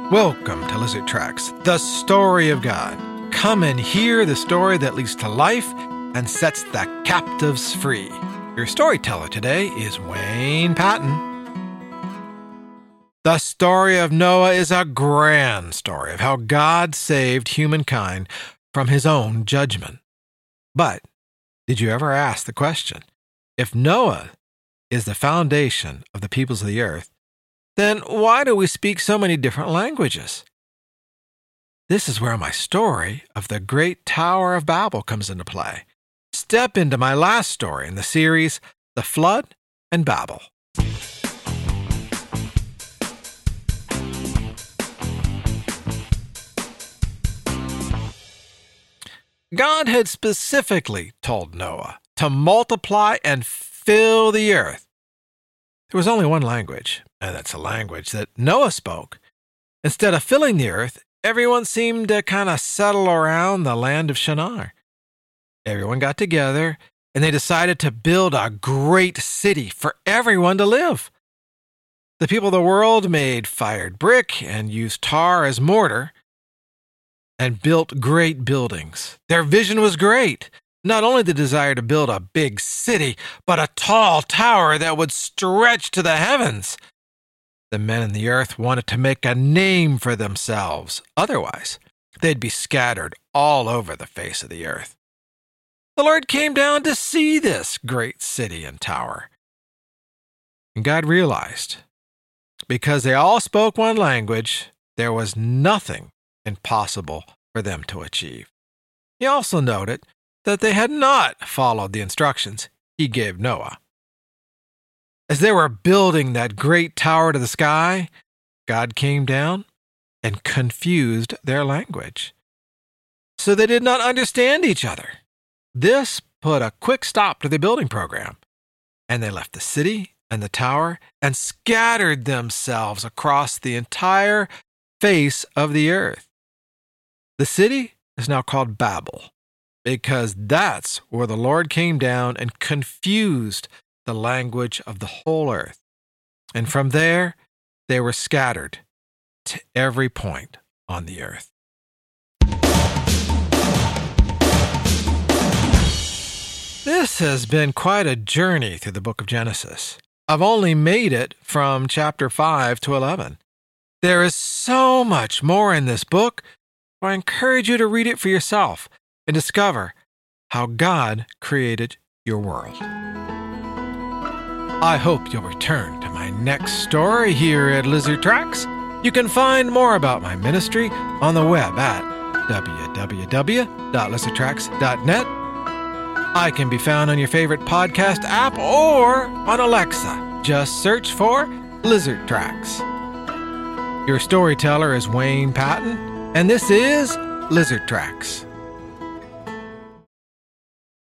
Welcome to Lizard Tracks, the story of God. Come and hear the story that leads to life and sets the captives free. Your storyteller today is Wayne Patton. The story of Noah is a grand story of how God saved humankind from his own judgment. But did you ever ask the question, if Noah is the foundation of the peoples of the earth, then why do we speak so many different languages? This is where my story of the Great Tower of Babel comes into play. Step into my last story in the series, The Flood and Babel. God had specifically told Noah to multiply and fill the earth. There was only one language, and that's a language that Noah spoke. Instead of filling the earth, everyone seemed to kind of settle around the land of Shinar. Everyone got together, and they decided to build a great city for everyone to live. The people of the world made fired brick and used tar as mortar and built great buildings. Their vision was great. Not only the desire to build a big city, but a tall tower that would stretch to the heavens. The men in the earth wanted to make a name for themselves. Otherwise, they'd be scattered all over the face of the earth. The Lord came down to see this great city and tower. And God realized, because they all spoke one language, there was nothing impossible for them to achieve. He also noted that they had not followed the instructions he gave Noah. As they were building that great tower to the sky, God came down and confused their language. So they did not understand each other. This put a quick stop to the building program, and they left the city and the tower and scattered themselves across the entire face of the earth. The city is now called Babel, because that's where the Lord came down and confused the language of the whole earth. And from there, they were scattered to every point on the earth. This has been quite a journey through the book of Genesis. I've only made it from chapter 5 to 11. There is so much more in this book, so I encourage you to read it for yourself and discover how God created your world. I hope you'll return to my next story here at Lizard Tracks. You can find more about my ministry on the web at www.lizardtracks.net. I can be found on your favorite podcast app or on Alexa. Just search for Lizard Tracks. Your storyteller is Wayne Patton, and this is Lizard Tracks.